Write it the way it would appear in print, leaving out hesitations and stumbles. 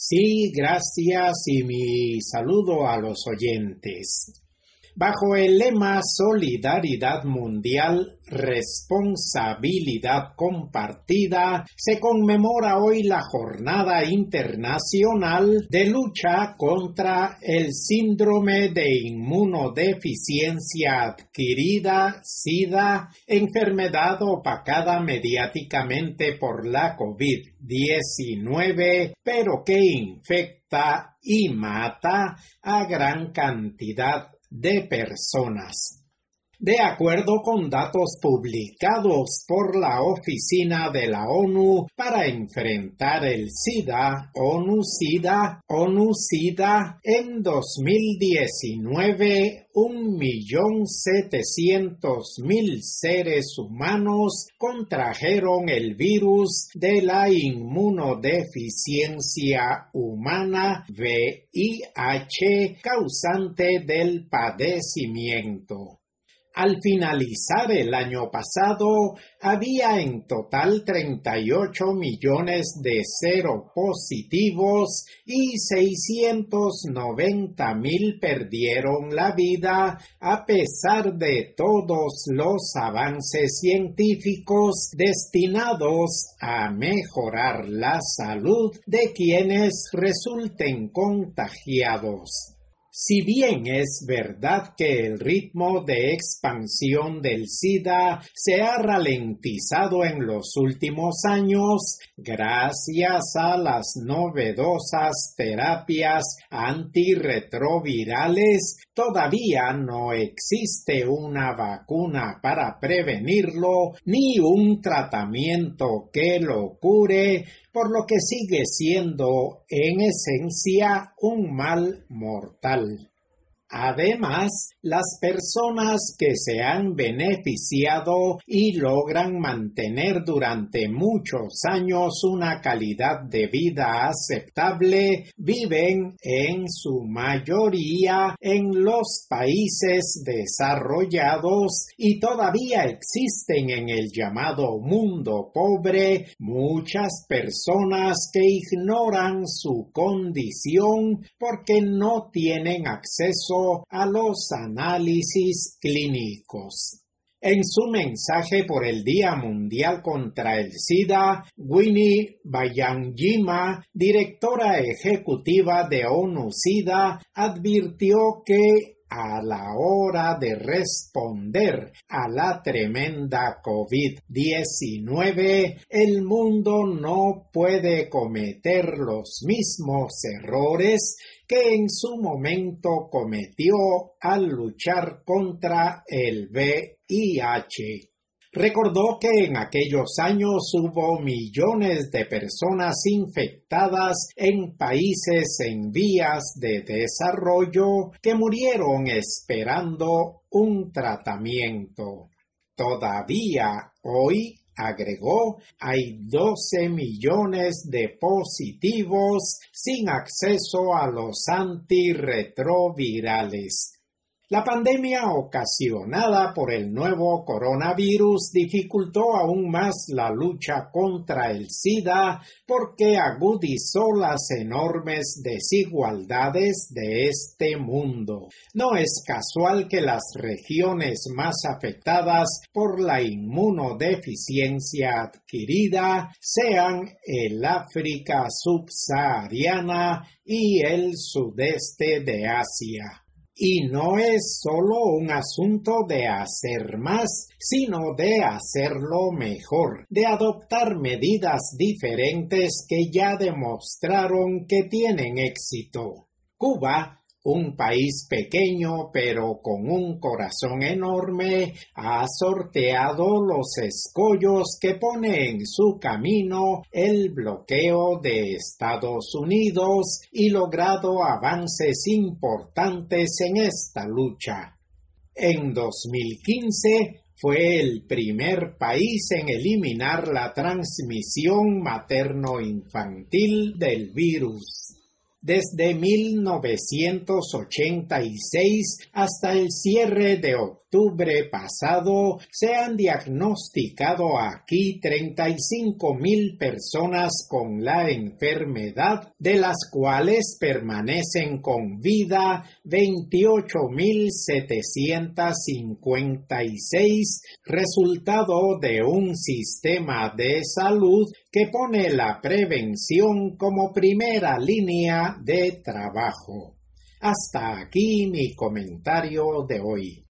Sí, gracias y mi saludo a los oyentes. Bajo el lema Solidaridad Mundial, Responsabilidad Compartida, se conmemora hoy la Jornada Internacional de Lucha contra el Síndrome de Inmunodeficiencia Adquirida, SIDA, enfermedad opacada mediáticamente por la COVID-19, pero que infecta y mata a gran cantidad de personas. De acuerdo con datos publicados por la Oficina de la ONU para enfrentar el SIDA, ONU-SIDA, en 2019, 1.700.000 seres humanos contrajeron el virus de la inmunodeficiencia humana VIH causante del padecimiento. Al finalizar el año pasado, había en total 38 millones de seropositivos y 690.000 perdieron la vida a pesar de todos los avances científicos destinados a mejorar la salud de quienes resulten contagiados. Si bien es verdad que el ritmo de expansión del SIDA se ha ralentizado en los últimos años, gracias a las novedosas terapias antirretrovirales, todavía no existe una vacuna para prevenirlo ni un tratamiento que lo cure, por lo que sigue siendo en esencia un mal mortal. Además, las personas que se han beneficiado y logran mantener durante muchos años una calidad de vida aceptable viven en su mayoría en los países desarrollados y todavía existen en el llamado mundo pobre muchas personas que ignoran su condición porque no tienen acceso a los análisis clínicos. En su mensaje por el Día Mundial contra el SIDA, Winnie Byanyima, directora ejecutiva de ONU-SIDA, advirtió que a la hora de responder a la tremenda COVID-19, el mundo no puede cometer los mismos errores que en su momento cometió al luchar contra el VIH. Recordó que en aquellos años hubo millones de personas infectadas en países en vías de desarrollo que murieron esperando un tratamiento. Todavía hoy, agregó, hay 12 millones de positivos sin acceso a los antirretrovirales. La pandemia ocasionada por el nuevo coronavirus dificultó aún más la lucha contra el SIDA porque agudizó las enormes desigualdades de este mundo. No es casual que las regiones más afectadas por la inmunodeficiencia adquirida sean el África subsahariana y el sudeste de Asia. Y no es solo un asunto de hacer más, sino de hacerlo mejor, de adoptar medidas diferentes que ya demostraron que tienen éxito. Cuba, un país pequeño pero con un corazón enorme, ha sorteado los escollos que pone en su camino el bloqueo de Estados Unidos y logrado avances importantes en esta lucha. En 2015 fue el primer país en eliminar la transmisión materno-infantil del virus. Desde 1986 hasta el cierre de octubre pasado, se han diagnosticado aquí 35,000 personas con la enfermedad, de las cuales permanecen con vida 28,756, resultado de un sistema de salud que pone la prevención como primera línea de trabajo. Hasta aquí mi comentario de hoy.